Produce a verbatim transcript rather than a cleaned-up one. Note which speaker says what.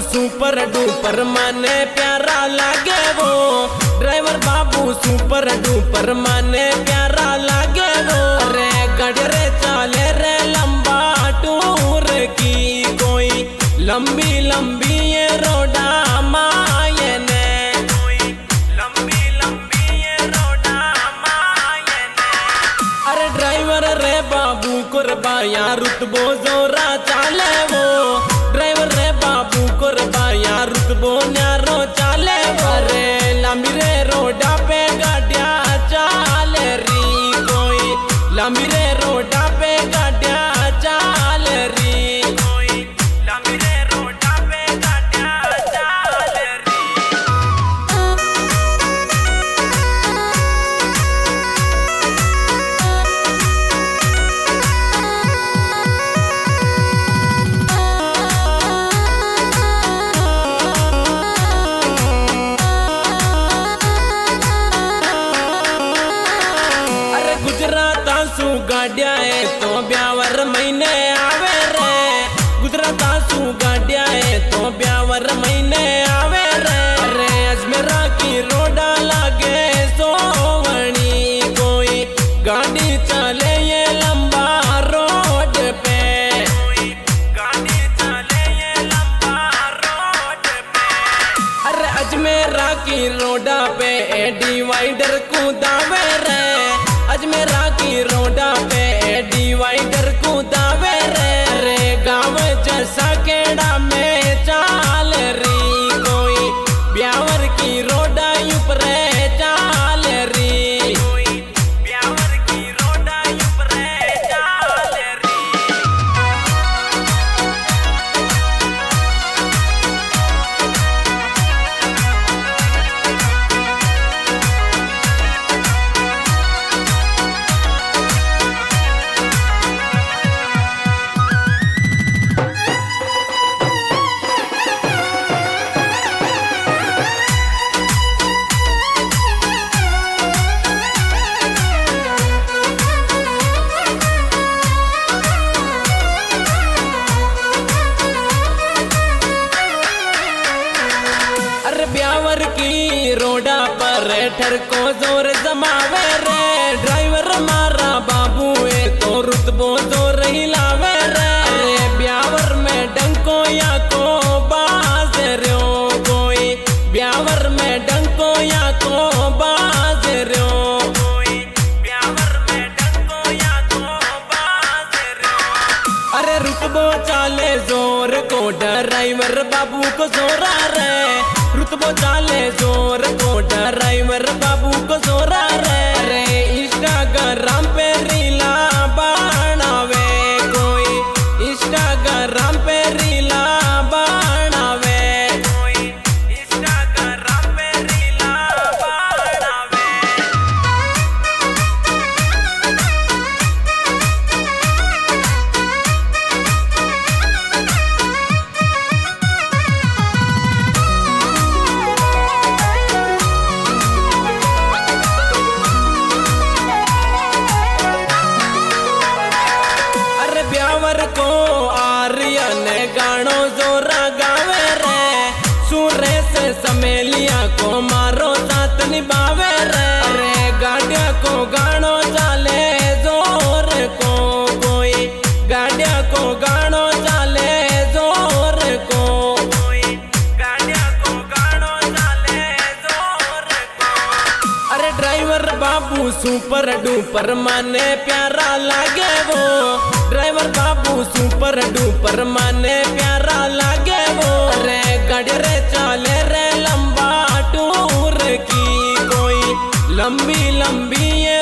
Speaker 1: Super duper माने प्यारा लागे वो। ड्राइवर बाबू सुपर डुपर माने प्यारा लागे वो। अरे गाड़ी रे चाले रे लंबा टूर की कोई लंबी लंबी ये रोडा माये ने, कोई लंबी लंबी ये रोडा माये ने। अरे ड्राइवर रे बाबू कुरबाया रुतबो जोरा चाले वो। ड्राइवर रे बाबू कुरबाया रुतबो न्यारो चाले वो। अरे लंबी रे रोडा पे गाड़िया चाले री कोई लंबी रे रोडा पे गाड़िया चाले री कोई लंबी रे रोडा पे गाड़िया चाले री। गुजरात आसू गाड़िया है तो ब्यावर महीने आवे रे। गुजरात आसू गाड़िया है तो ब्यावर महीने आवे रे। अरे अजमेरा की रोडा लागे सोवनी कोई गाड़ी चले ये लंबा रोड पे, कोई गाड़ी चले ये लंबा रोड पे। अरे अजमेरा की रोडा पे डिवाइडर कूदावे रे। अजमेरा की रोडा पे डिवाइडर कूदावे रे। रे गाँव जैसा केड़ा में चाल री कोई ब्यावर की रोडा ऊपरे चाल री कोई ब्यावर की रोडा ऊपरे चाल री। ब्यावर की रोडा पर ठर को जोर जमावे रे। ड्राइवर मारा बाबू है तो रुतबो जोर हिलावे रे। अरे ब्यावर में डंको या को बाज रयो कोई ब्यावर में डंको या को बाज रयो कोई ब्यावर में डंको या को बाज रयो। अरे रुतबो चाले जोर को ड्राइवर बाबू को जोरा रे। रुतबो चाले जोर को ड्राइवर बाबू को जोरा रे। अरे इंस्टाग्राम पे रीला बनावे कोई इंस्टाग्राम पे रीला बनावे कोई इंस्टाग्राम पे रीला बनावे। ब्यावर को आर्यन गानो जोरा गावे रे। सूर्य से समेलिया को मारो साथ निभावे रे। अरे गाड़िया को गानो चाले जोर को कोई गाड़िया को गानो चाले जोर को कोई गाड़िया को गानो चाले जोर को। अरे ड्राइवर बाबू सुपर डुपर माने प्यारा लागे वो। ड्राइवर बाबू सुपर डुपर माने प्यारा लागे वो। अरे गाड़ी रे चाले रे लंबा टूर की कोई लंबी लंबी ये